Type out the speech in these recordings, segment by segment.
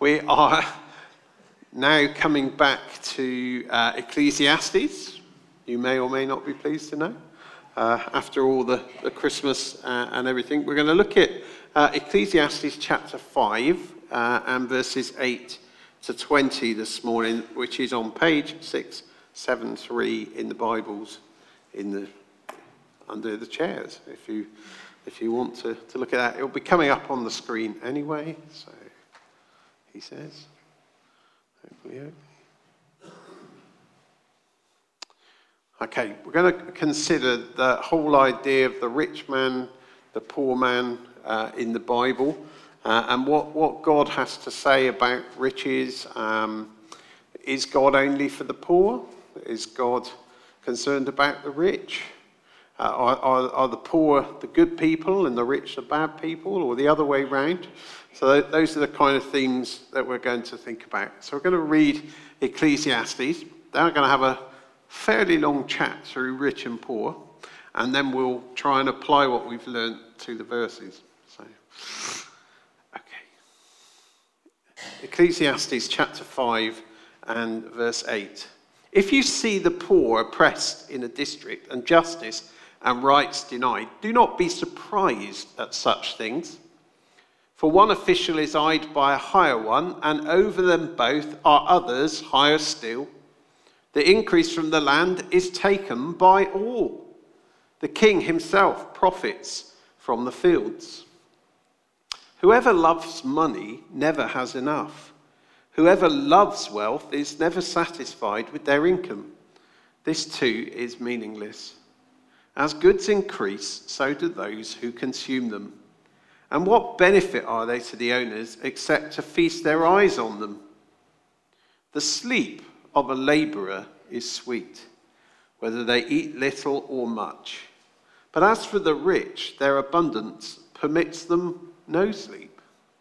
We are now coming back to Ecclesiastes. You may or may not be pleased to know. After all the Christmas and everything, we're going to look at Ecclesiastes chapter 5 and verses 8 to 20 this morning, which is on page 673 in the Bibles under the chairs. If you want to look at that, it'll be coming up on the screen anyway. So he says, hopefully. Okay, we're going to consider the whole idea of the rich man, the poor man in the Bible, and what God has to say about riches. Is God only for the poor? Is God concerned about the rich? Are the poor the good people and the rich the bad people, or the other way round? So those are the kind of themes that we're going to think about. So we're going to read Ecclesiastes. Then we're going to have a fairly long chat through rich and poor, and then we'll try and apply what we've learned to the verses. So, okay. Ecclesiastes chapter 5 and verse 8. If you see the poor oppressed in a district and justice and rights denied, do not be surprised at such things. For one official is eyed by a higher one, and over them both are others higher still. The increase from the land is taken by all. The king himself profits from the fields. Whoever loves money never has enough. Whoever loves wealth is never satisfied with their income. This too is meaningless. As goods increase, so do those who consume them. And what benefit are they to the owners except to feast their eyes on them? The sleep of a laborer is sweet, whether they eat little or much. But as for the rich, their abundance permits them no sleep.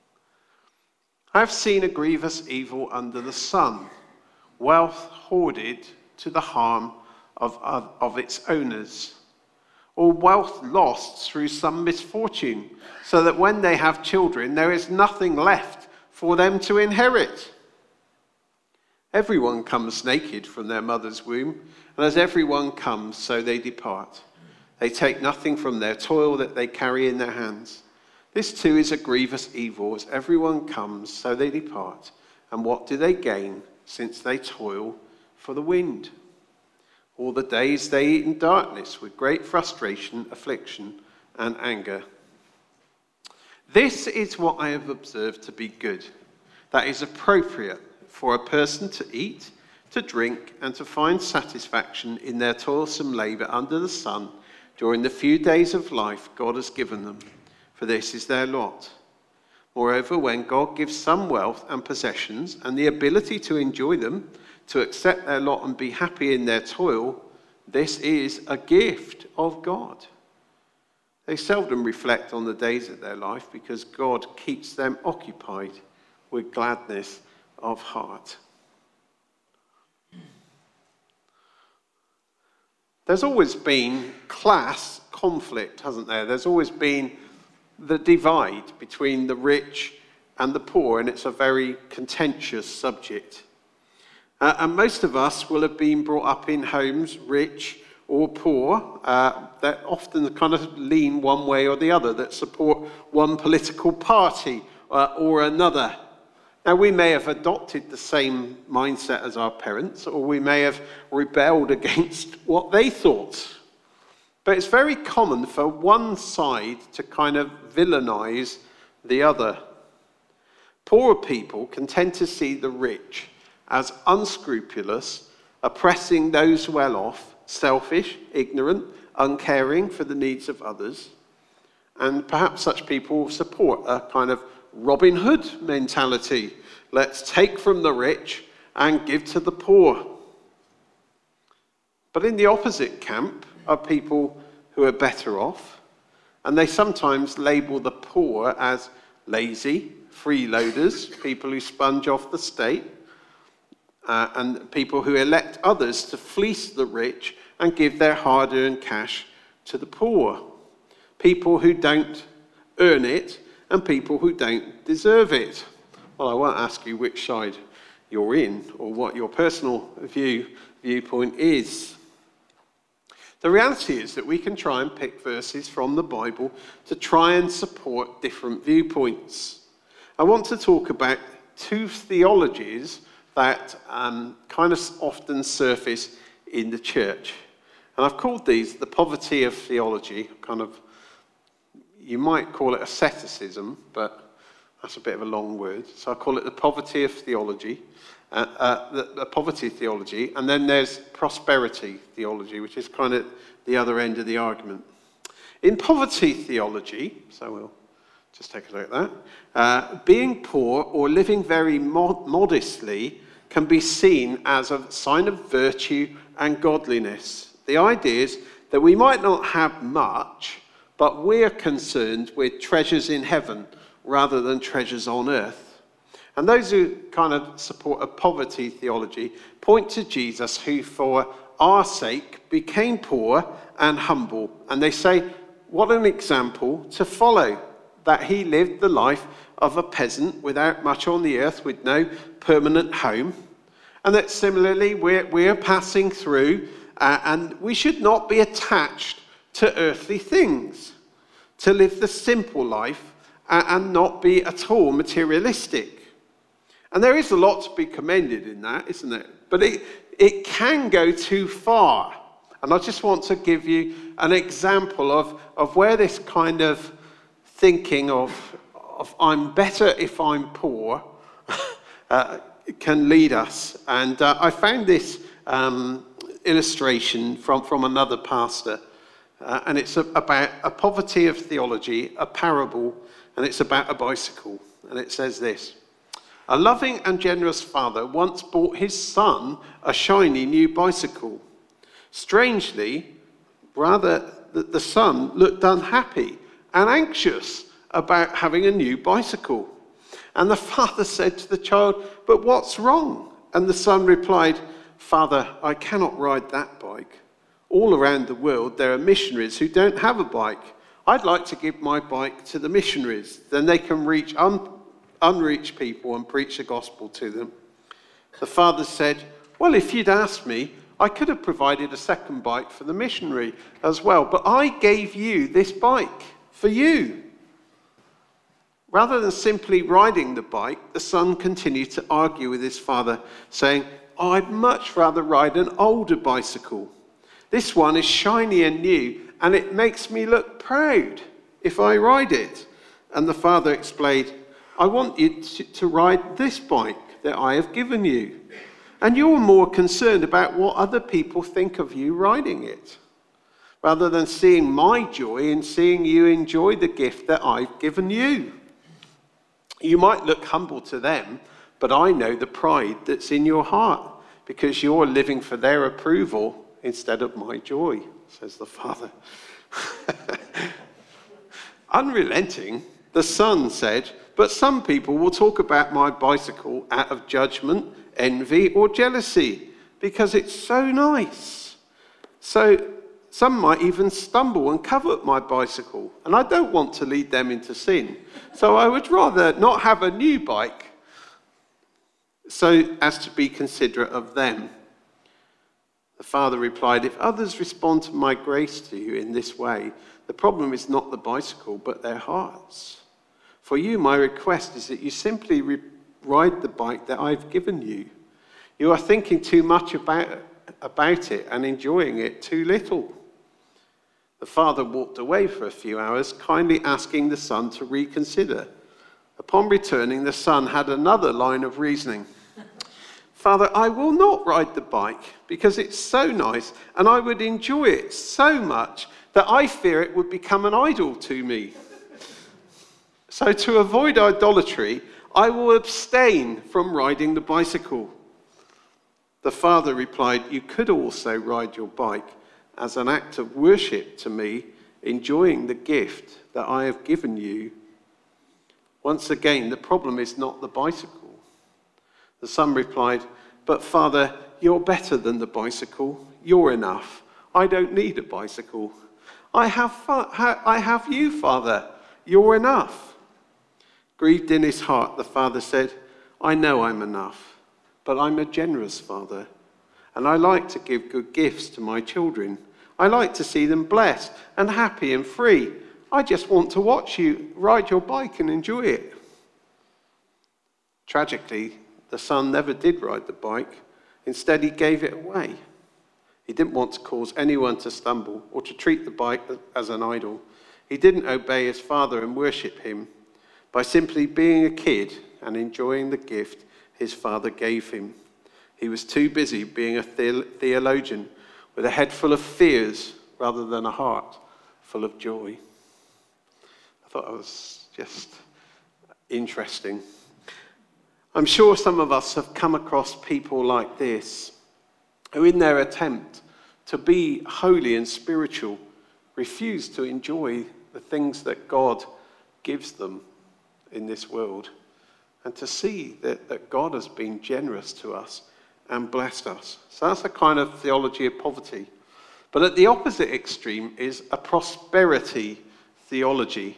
I have seen a grievous evil under the sun, wealth hoarded to the harm of its owners, or wealth lost through some misfortune, so that when they have children, there is nothing left for them to inherit. Everyone comes naked from their mother's womb, and as everyone comes, so they depart. They take nothing from their toil that they carry in their hands. This too is a grievous evil, as everyone comes, so they depart. And what do they gain, since they toil for the wind? All the days they eat in darkness, with great frustration, affliction, and anger. This is what I have observed to be good, that is appropriate for a person to eat, to drink, and to find satisfaction in their toilsome labor under the sun during the few days of life God has given them, for this is their lot. Moreover, when God gives some wealth and possessions and the ability to enjoy them, to accept their lot and be happy in their toil, this is a gift of God. They seldom reflect on the days of their life because God keeps them occupied with gladness of heart. There's always been class conflict, hasn't there? There's always been the divide between the rich and the poor, and it's a very contentious subject. And most of us will have been brought up in homes, rich or poor, that often kind of lean one way or the other, that support one political party or another. Now, we may have adopted the same mindset as our parents, or we may have rebelled against what they thought. But it's very common for one side to kind of villainize the other. Poor people can tend to see the rich as unscrupulous, oppressing those well off, selfish, ignorant, uncaring for the needs of others. And perhaps such people support a kind of Robin Hood mentality. Let's take from the rich and give to the poor. But in the opposite camp are people who are better off, and they sometimes label the poor as lazy, freeloaders, people who sponge off the state, and people who elect others to fleece the rich and give their hard-earned cash to the poor. People who don't earn it and people who don't deserve it. Well, I won't ask you which side you're in or what your personal viewpoint is. The reality is that we can try and pick verses from the Bible to try and support different viewpoints. I want to talk about two theologies that kind of often surface in the church. And I've called these the poverty of theology. You might call it asceticism, but that's a bit of a long word. So I call it the poverty of theology, the poverty theology, and then there's prosperity theology, which is kind of the other end of the argument. In poverty theology, so we'll just take a look at that, being poor or living very modestly can be seen as a sign of virtue and godliness. The idea is that we might not have much, but we're concerned with treasures in heaven rather than treasures on earth. And those who kind of support a poverty theology point to Jesus, who for our sake became poor and humble. And they say, what an example to follow, that he lived the life of a peasant without much on the earth, with no permanent home. And that similarly, we're passing through, and we should not be attached to earthly things, to live the simple life and not be at all materialistic. And there is a lot to be commended in that, isn't it? But it can go too far. And I just want to give you an example of where this kind of thinking of I'm better if I'm poor can lead us. And I found this illustration from another pastor. And it's about a poverty of theology, a parable, and it's about a bicycle. And it says this: a loving and generous father once bought his son a shiny new bicycle. Strangely, rather, the son looked unhappy and anxious about having a new bicycle. And the father said to the child, "But what's wrong?" And the son replied, "Father, I cannot ride that bike. All around the world there are missionaries who don't have a bike. I'd like to give my bike to the missionaries. Then they can reach unreached people and preach the gospel to them." The father said, "Well, if you'd asked me, I could have provided a second bike for the missionary as well, but I gave you this bike for you." Rather than simply riding the bike, the son continued to argue with his father, saying, "I'd much rather ride an older bicycle. This one is shiny and new, and it makes me look proud if I ride it." And the father explained, "I want you to ride this bike that I have given you. And you're more concerned about what other people think of you riding it, rather than seeing my joy in seeing you enjoy the gift that I've given you. You might look humble to them, but I know the pride that's in your heart, because you're living for their approval instead of my joy," says the father. Unrelenting, the son said, "But some people will talk about my bicycle out of judgment, envy, or jealousy, because it's so nice. So some might even stumble and covet my bicycle, and I don't want to lead them into sin. So I would rather not have a new bike so as to be considerate of them." The father replied, "If others respond to my grace to you in this way, the problem is not the bicycle, but their hearts. For you, my request is that you simply ride the bike that I've given you. You are thinking too much about it and enjoying it too little." The father walked away for a few hours, kindly asking the son to reconsider. Upon returning, the son had another line of reasoning. "Father, I will not ride the bike because it's so nice and I would enjoy it so much that I fear it would become an idol to me. So to avoid idolatry, I will abstain from riding the bicycle." The father replied, "You could also ride your bike as an act of worship to me, enjoying the gift that I have given you." Once again, the problem is not the bicycle. The son replied, "But father, you're better than the bicycle. You're enough. I don't need a bicycle. I have you, father. You're enough." Grieved in his heart, the father said, I know I'm enough, but I'm a generous father, and I like to give good gifts to my children. I like to see them blessed and happy and free. I just want to watch you ride your bike and enjoy it. Tragically, the son never did ride the bike. Instead, he gave it away. He didn't want to cause anyone to stumble or to treat the bike as an idol. He didn't obey his father and worship him by simply being a kid and enjoying the gift his father gave him. He was too busy being a theologian with a head full of fears rather than a heart full of joy. I thought that was just interesting. I'm sure some of us have come across people like this, who in their attempt to be holy and spiritual refuse to enjoy the things that God gives them in this world, and to see that God has been generous to us and blessed us. So that's a kind of theology of poverty. But at the opposite extreme is a prosperity theology.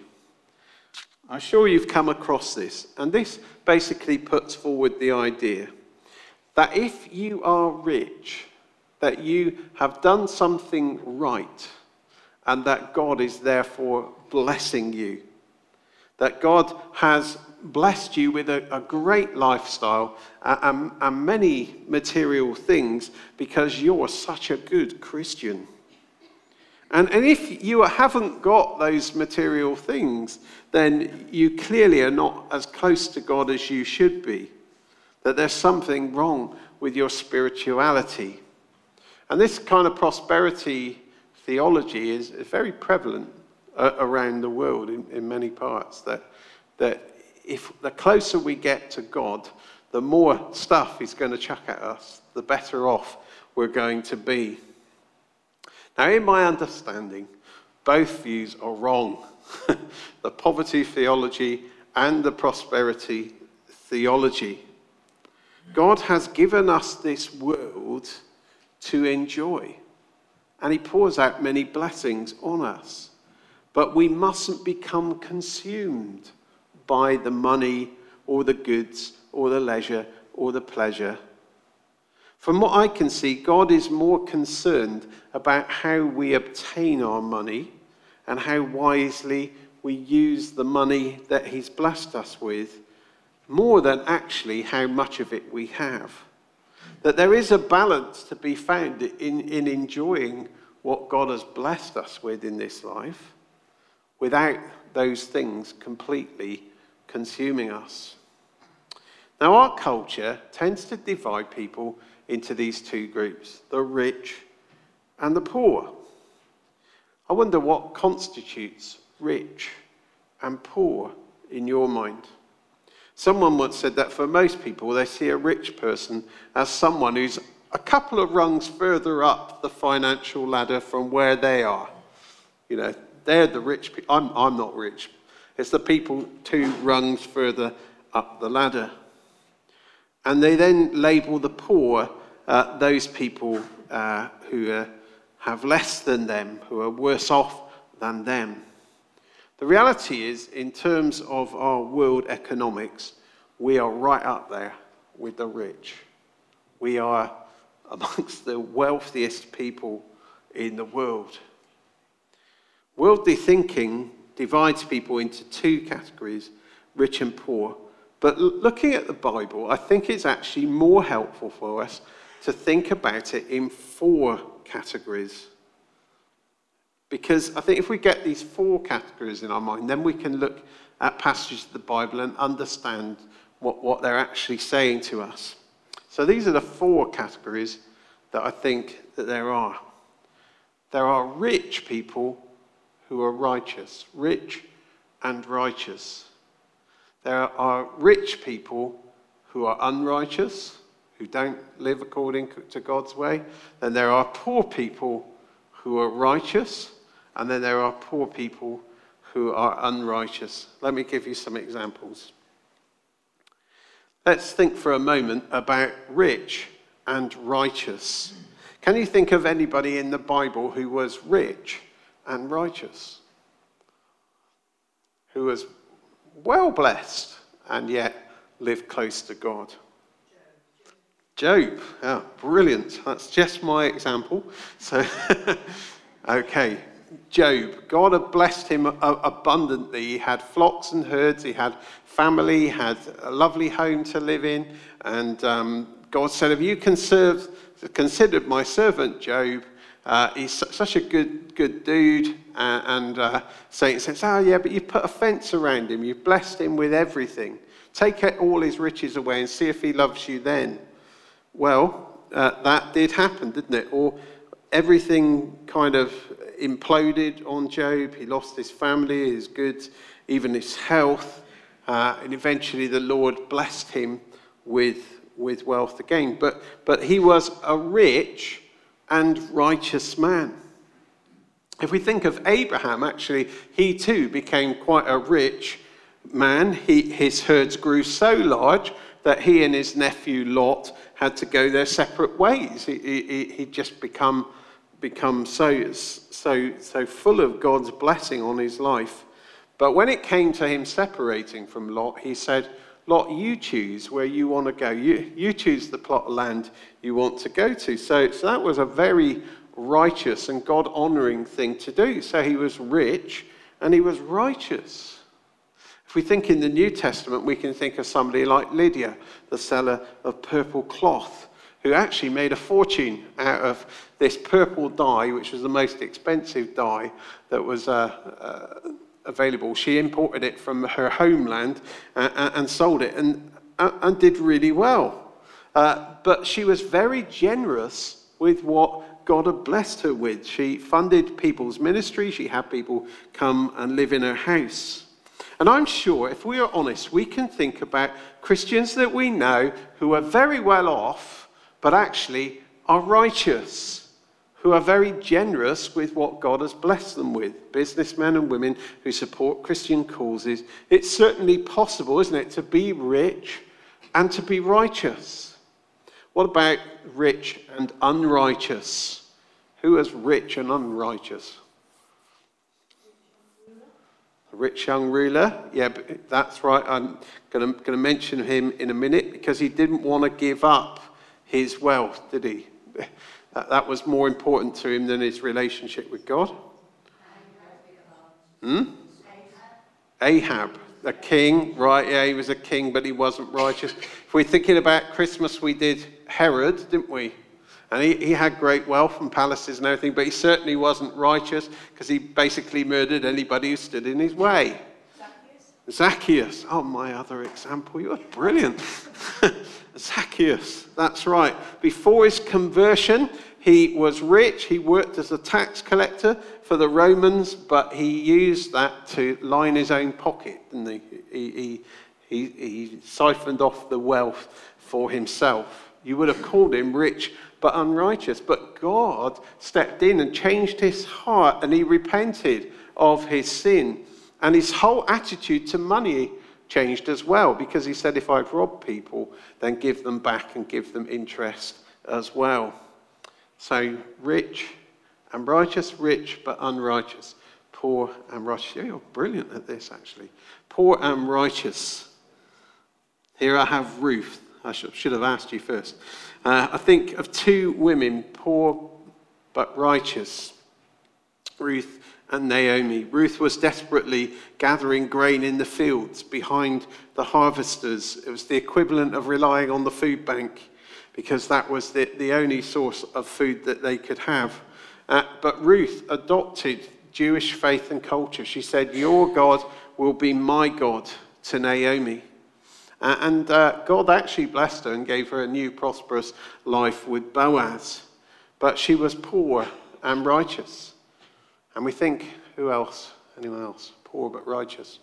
I'm sure you've come across this, and this basically puts forward the idea that if you are rich, that you have done something right, and that God is therefore blessing you. That God has blessed you with a great lifestyle and many material things because you're such a good Christian. And if you haven't got those material things, then you clearly are not as close to God as you should be. That there's something wrong with your spirituality. And this kind of prosperity theology is very prevalent around the world in many parts. That if the closer we get to God, the more stuff he's going to chuck at us, the better off we're going to be. Now, in my understanding, both views are wrong. The poverty theology and the prosperity theology. God has given us this world to enjoy, and he pours out many blessings on us. But we mustn't become consumed by the money or the goods or the leisure or the pleasure. From what I can see, God is more concerned about how we obtain our money and how wisely we use the money that he's blessed us with, more than actually how much of it we have. That there is a balance to be found in enjoying what God has blessed us with in this life, without those things completely consuming us. Now, our culture tends to divide people into these two groups, the rich and the poor. I wonder what constitutes rich and poor in your mind. Someone once said that for most people, they see a rich person as someone who's a couple of rungs further up the financial ladder from where they are. You know, they're the rich people. I'm not rich. It's the people 2 rungs further up the ladder. And they then label the poor those people who have less than them, who are worse off than them. The reality is, in terms of our world economics, we are right up there with the rich. We are amongst the wealthiest people in the world. Worldly thinking divides people into 2 categories, rich and poor. But looking at the Bible, I think it's actually more helpful for us to think about it in 4 categories. Because I think if we get these 4 categories in our mind, then we can look at passages of the Bible and understand what they're actually saying to us. So these are the 4 categories that I think that there are. There are rich people who are righteous, rich and righteous. There are rich people who are unrighteous, who don't live according to God's way. Then there are poor people who are righteous, and then there are poor people who are unrighteous. Let me give you some examples. Let's think for a moment about rich and righteous. Can you think of anybody in the Bible who was rich and righteous? Who was well blessed and yet live close to God? Job. Oh, brilliant. That's just my example. So, okay. Job. God had blessed him abundantly. He had flocks and herds. He had family. He had a lovely home to live in. And God said, have you considered my servant Job? He's such a good dude. And Satan says, oh yeah, but you've put a fence around him. You've blessed him with everything. Take all his riches away and see if he loves you then. Well, that did happen, didn't it? Or everything kind of imploded on Job. He lost his family, his goods, even his health. And eventually the Lord blessed him with wealth again. But he was a rich and righteous man. If we think of Abraham, actually, he too became quite a rich man. His herds grew so large that he and his nephew Lot had to go their separate ways. He'd just become so full of God's blessing on his life. But when it came to him separating from Lot, he said, Lot, you choose where you want to go. You choose the plot of land you want to go to. So that was a very righteous and God-honoring thing to do. So he was rich and he was righteous. If we think in the New Testament, we can think of somebody like Lydia, the seller of purple cloth, who actually made a fortune out of this purple dye, which was the most expensive dye that was available. She imported it from her homeland and sold it and did really well. But she was very generous with what God had blessed her with. She funded people's ministry. She had people come and live in her house. And I'm sure, if we are honest, we can think about Christians that we know who are very well off, but actually are righteous, who are very generous with what God has blessed them with. Businessmen and women who support Christian causes. It's certainly possible, isn't it, to be rich and to be righteous. What about rich and unrighteous? Who is rich and unrighteous? A rich young ruler, yeah, that's right. I'm going to mention him in a minute because he didn't want to give up his wealth, did he? That was more important to him than his relationship with God. Ahab, a king, right? Yeah, he was a king, but he wasn't righteous. If we're thinking about Christmas, we did Herod, didn't we? And he had great wealth and palaces and everything, but he certainly wasn't righteous because he basically murdered anybody who stood in his way. Zacchaeus. Oh, my other example. You're brilliant. Zacchaeus. That's right. Before his conversion, he was rich. He worked as a tax collector for the Romans, but he used that to line his own pocket, didn't he? He siphoned off the wealth for himself. You would have called him rich but unrighteous. But God stepped in and changed his heart, and he repented of his sin. And his whole attitude to money changed as well, because he said, if I've robbed people, then give them back and give them interest as well. So rich and righteous, rich but unrighteous, poor and righteous. You're brilliant at this, actually. Poor and righteous. Here I have Ruth. I should have asked you first. I think of two women, poor but righteous, Ruth and Naomi. Ruth was desperately gathering grain in the fields behind the harvesters. It was the equivalent of relying on the food bank because that was the only source of food that they could have. But Ruth adopted Jewish faith and culture. She said, your God will be my God to Naomi. And God actually blessed her and gave her a new prosperous life with Boaz. But she was poor and righteous. And we think, who else? Anyone else? Poor but righteous.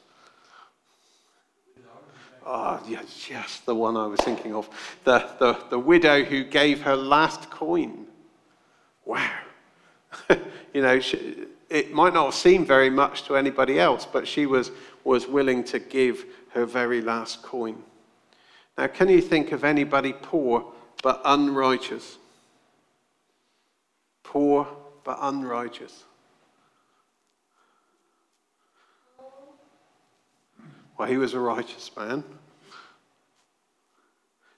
Oh, yeah, just the one I was thinking of. The widow who gave her last coin. Wow. You know, it might not have seemed very much to anybody else, but she was willing to give her very last coin. Now, can you think of anybody poor but unrighteous? Poor but unrighteous. Well, he was a righteous man.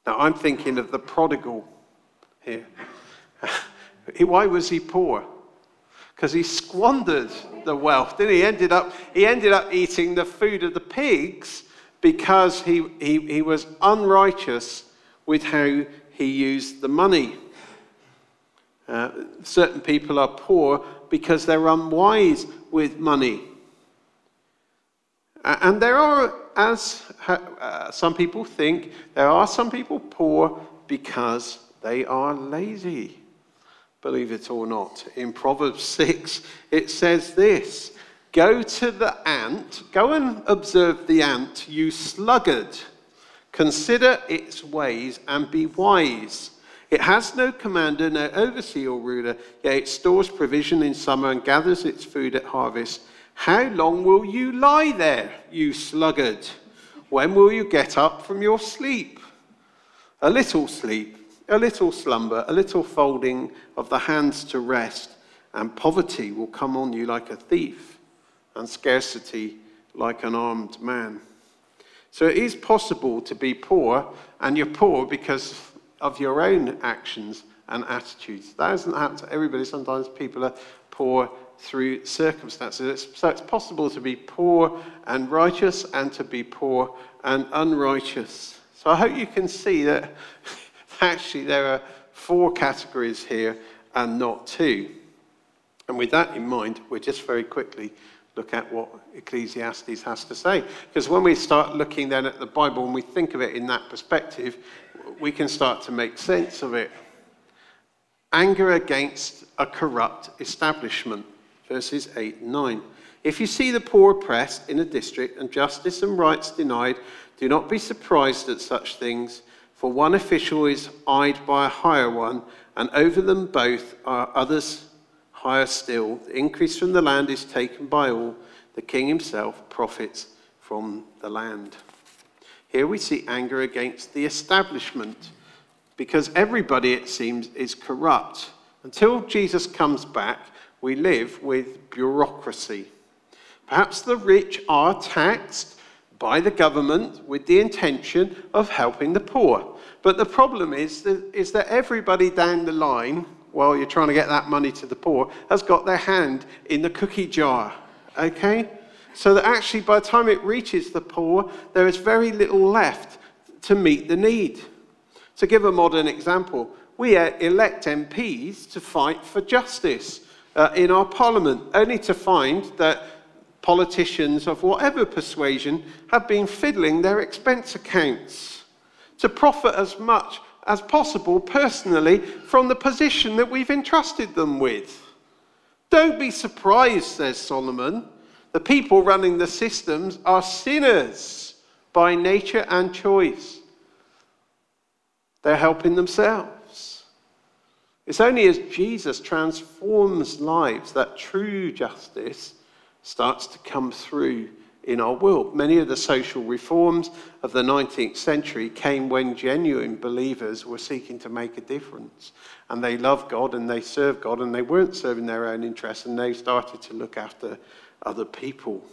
Now, I'm thinking of the prodigal here. Why was he poor? Because he squandered the wealth, didn't he? He ended up eating the food of the pigs because he was unrighteous with how he used the money. Certain people are poor because they're unwise with money. And there are, as some people think, there are some people poor because they are lazy. Believe it or not. In Proverbs 6, it says this: go to the ant, go and observe the ant, you sluggard. Consider its ways and be wise. It has no commander, no overseer or ruler, yet it stores provision in summer and gathers its food at harvest. How long will you lie there, you sluggard? When will you get up from your sleep? A little sleep, a little slumber, a little folding of the hands to rest, and poverty will come on you like a thief, and scarcity like an armed man. So it is possible to be poor, and you're poor because of your own actions and attitudes. That doesn't happen to everybody. Sometimes people are poor through circumstances. So it's possible to be poor and righteous, and to be poor and unrighteous. So I hope you can see that actually there are 4 categories here and not 2. And with that in mind, we'll just very quickly look at what Ecclesiastes has to say. Because when we start looking then at the Bible and we think of it in that perspective, we can start to make sense of it. Anger against a corrupt establishment, verses 8 and 9. If you see the poor oppressed in a district and justice and rights denied, do not be surprised at such things, for one official is eyed by a higher one, and over them both are others higher still. The increase from the land is taken by all. The king himself profits from the land. Here we see anger against the establishment, because everybody, it seems, is corrupt. Until Jesus comes back, we live with bureaucracy. Perhaps the rich are taxed by the government with the intention of helping the poor. But the problem is that everybody down the line, while you're trying to get that money to the poor, has got their hand in the cookie jar, okay? So that actually by the time it reaches the poor, there is very little left to meet the need. To give a modern example, we elect MPs to fight for justice in our parliament, only to find that politicians of whatever persuasion have been fiddling their expense accounts to profit as much as possible personally from the position that we've entrusted them with. Don't be surprised, says Solomon. The people running the systems are sinners by nature and choice. They're helping themselves. It's only as Jesus transforms lives that true justice starts to come through in our world. Many of the social reforms of the 19th century came when genuine believers were seeking to make a difference. And they loved God and they served God, and they weren't serving their own interests, and they started to look after other people.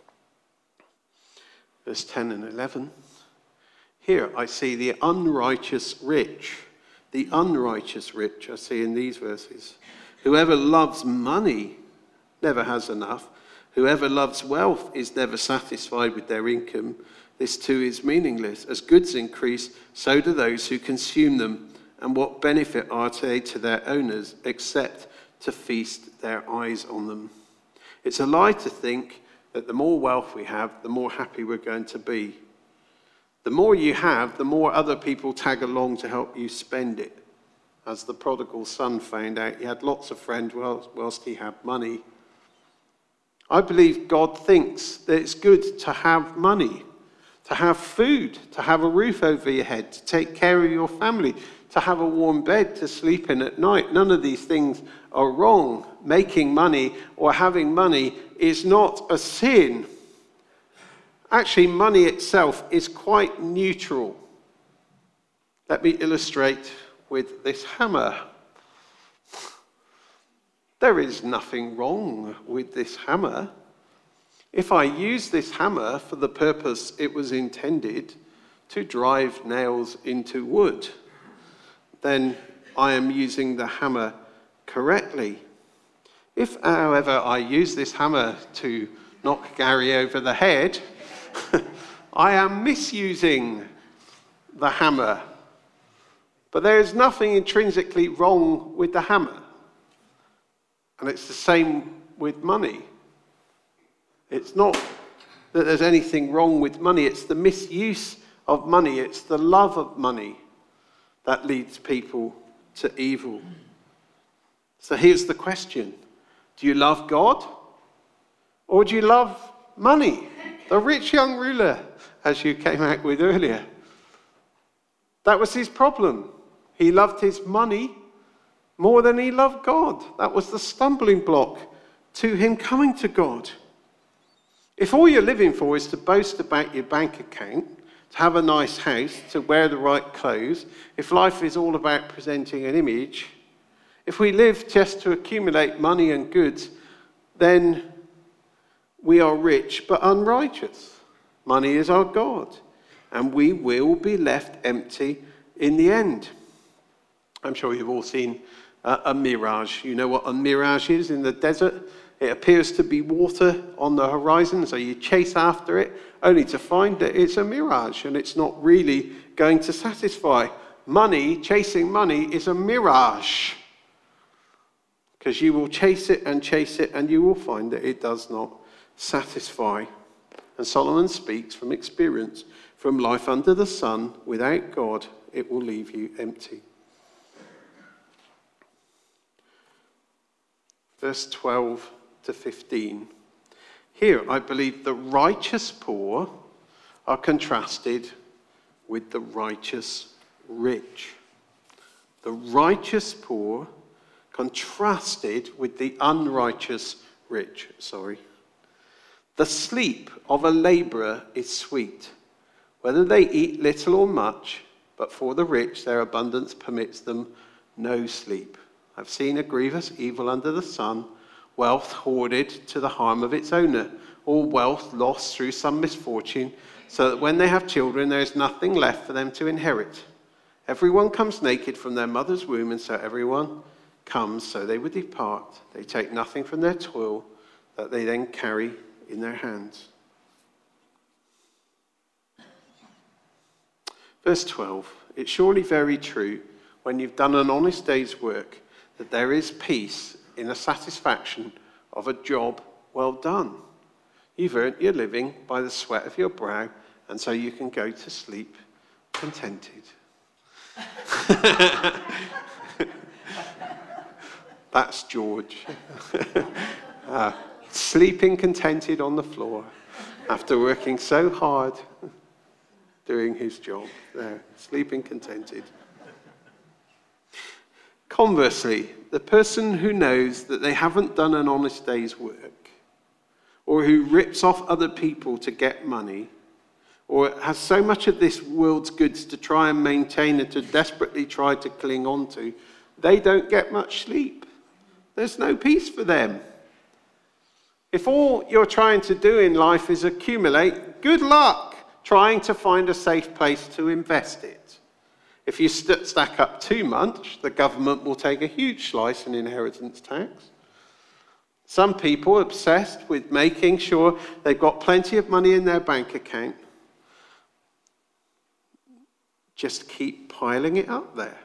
Verse 10 and 11. Here I see the unrighteous rich. The unrighteous rich I see in these verses. Whoever loves money never has enough. Whoever loves wealth is never satisfied with their income. This too is meaningless. As goods increase, so do those who consume them. And what benefit are they to their owners except to feast their eyes on them? It's a lie to think that the more wealth we have, the more happy we're going to be. The more you have, the more other people tag along to help you spend it. As the prodigal son found out, he had lots of friends whilst he had money. I believe God thinks that it's good to have money, to have food, to have a roof over your head, to take care of your family, to have a warm bed to sleep in at night. None of these things are wrong. Making money or having money is not a sin. Actually, money itself is quite neutral. Let me illustrate with this hammer. There is nothing wrong with this hammer. If I use this hammer for the purpose it was intended, to drive nails into wood, then I am using the hammer correctly. If, however, I use this hammer to knock Gary over the head, I am misusing the hammer. But there is nothing intrinsically wrong with the hammer. And it's the same with money. It's not that there's anything wrong with money, it's the misuse of money, it's the love of money that leads people to evil. So here's the question. Do you love God? Or do you love money? The rich young ruler, as you came out with earlier. That was his problem. He loved his money more than he loved God. That was the stumbling block to him coming to God. If all you're living for is to boast about your bank account, to have a nice house, to wear the right clothes, if life is all about presenting an image, if we live just to accumulate money and goods, then we are rich but unrighteous. Money is our God, and we will be left empty in the end. I'm sure you've all seen a mirage. You know what a mirage is in the desert? It appears to be water on the horizon, so you chase after it, only to find that it's a mirage, and it's not really going to satisfy. Money, chasing money, is a mirage. Because you will chase it, and you will find that it does not satisfy. And Solomon speaks from experience. From life under the sun, without God, it will leave you empty. Verse 12 to 15. Here, I believe the righteous poor are contrasted with the righteous rich. The righteous poor contrasted with the unrighteous rich. The sleep of a labourer is sweet, whether they eat little or much, but for the rich their abundance permits them no sleep. I've seen a grievous evil under the sun, wealth hoarded to the harm of its owner, or wealth lost through some misfortune, so that when they have children there is nothing left for them to inherit. Everyone comes naked from their mother's womb, and so everyone comes, so they would depart. They take nothing from their toil that they then carry in their hands. Verse 12, it's surely very true when you've done an honest day's work that there is peace in the satisfaction of a job well done. You've earned your living by the sweat of your brow, and so you can go to sleep contented. That's George. Sleeping contented on the floor after working so hard doing his job. There, sleeping contented. Conversely, the person who knows that they haven't done an honest day's work, or who rips off other people to get money, or has so much of this world's goods to try and maintain and to desperately try to cling on to, they don't get much sleep. There's no peace for them. If all you're trying to do in life is accumulate, good luck trying to find a safe place to invest it. If you stack up too much, the government will take a huge slice in inheritance tax. Some people are obsessed with making sure they've got plenty of money in their bank account. Just keep piling it up there.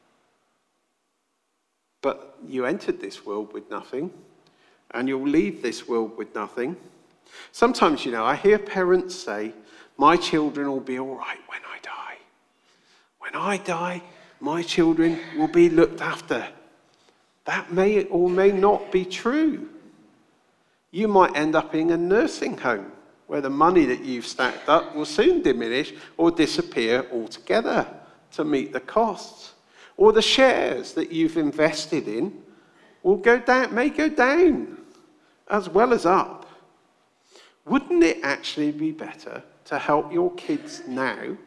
But you entered this world with nothing, and you'll leave this world with nothing. Sometimes, I hear parents say, my children will be all right when I die. When I die, my children will be looked after. That may or may not be true. You might end up in a nursing home where the money that you've stacked up will soon diminish or disappear altogether to meet the costs. Or the shares that you've invested in may go down as well as up. Wouldn't it actually be better to help your kids now,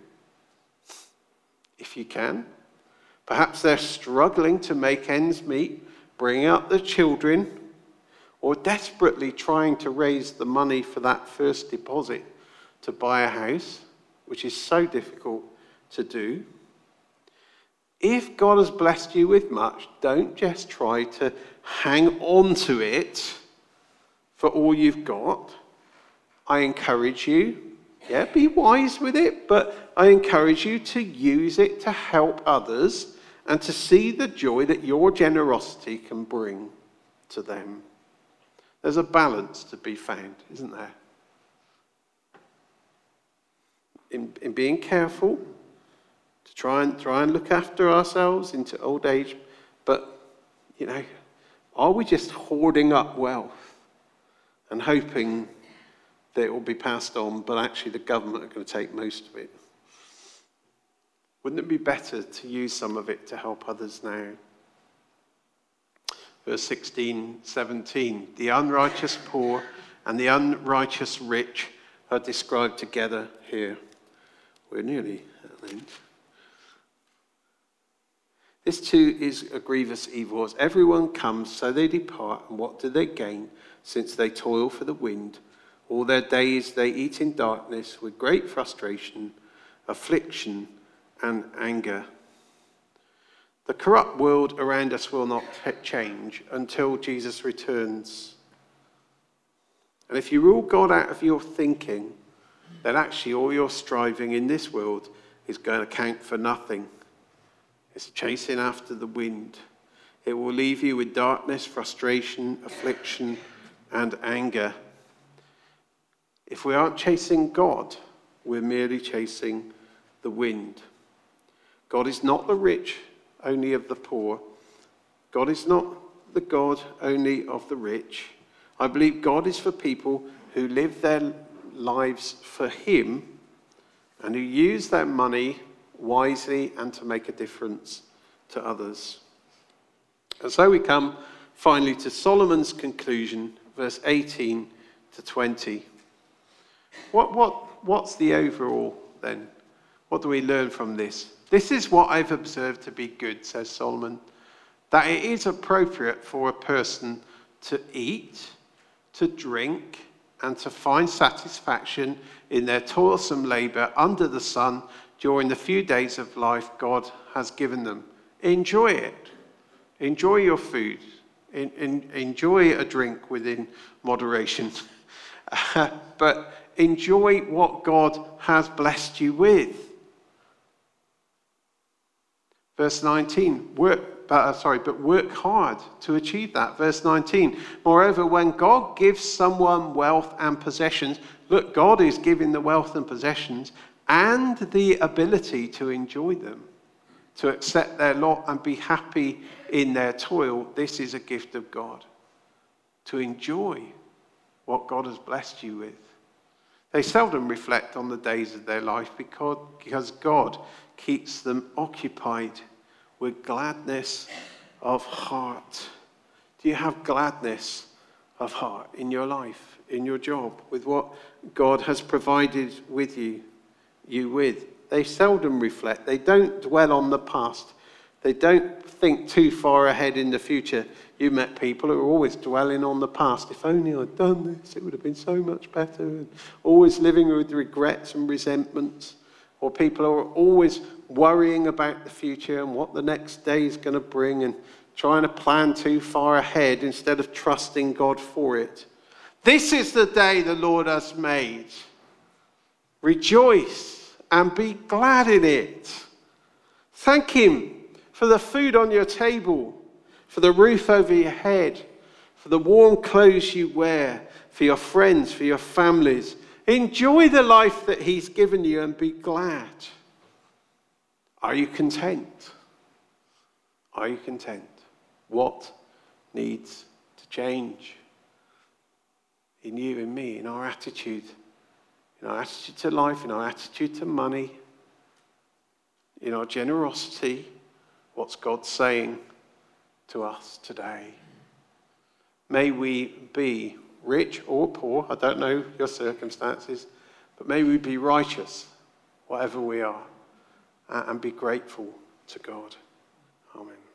if you can? Perhaps they're struggling to make ends meet, bringing up the children, or desperately trying to raise the money for that first deposit to buy a house which is so difficult to do. If God has blessed you with much, don't just try to hang on to it for all you've got. I encourage you, be wise with it, but I encourage you to use it to help others and to see the joy that your generosity can bring to them. There's a balance to be found, isn't there? In being careful to try and look after ourselves into old age, but are we just hoarding up wealth and hoping that it will be passed on, but actually the government are going to take most of it? Wouldn't it be better to use some of it to help others now? Verse 16, 17, the unrighteous poor and the unrighteous rich are described together here. We're nearly at the end. This too is a grievous evil. As everyone comes, so they depart, and what do they gain, since they toil for the wind? All their days they eat in darkness, with great frustration, affliction, and anger. The corrupt world around us will not change until Jesus returns. And if you rule God out of your thinking, then actually all your striving in this world is going to count for nothing. It's chasing after the wind. It will leave you with darkness, frustration, affliction, and anger. If we aren't chasing God, we're merely chasing the wind. God is not the rich, only of the poor. God is not the God only of the rich. I believe God is for people who live their lives for him and who use their money wisely and to make a difference to others. And so we come finally to Solomon's conclusion, verse 18 to 20. What's the overall then? What do we learn from this? This is what I've observed to be good, says Solomon, that it is appropriate for a person to eat, to drink, and to find satisfaction in their toilsome labor under the sun during the few days of life God has given them. Enjoy it. Enjoy your food. Enjoy a drink within moderation. But enjoy what God has blessed you with. Verse 19, but work hard to achieve that. Verse 19, moreover, when God gives someone wealth and possessions, look, God is giving the wealth and possessions and the ability to enjoy them, to accept their lot and be happy in their toil. This is a gift of God, to enjoy what God has blessed you with. They seldom reflect on the days of their life because God keeps them occupied with gladness of heart. Do you have gladness of heart in your life, in your job, with what God has provided with you with? They seldom reflect. They don't dwell on the past. They don't think too far ahead in the future. You met people who are always dwelling on the past. If only I'd done this, it would have been so much better. And always living with regrets and resentments. Or people who are always worrying about the future and what the next day is going to bring and trying to plan too far ahead instead of trusting God for it. This is the day the Lord has made. Rejoice and be glad in it. Thank him for the food on your table, for the roof over your head, for the warm clothes you wear, for your friends, for your families. Enjoy the life that he's given you and be glad. Are you content? Are you content? What needs to change in you, in me, in our attitude to life, in our attitude to money, in our generosity? What's God saying to us today? May we be rich or poor, I don't know your circumstances, but may we be righteous, whatever we are, and be grateful to God. Amen.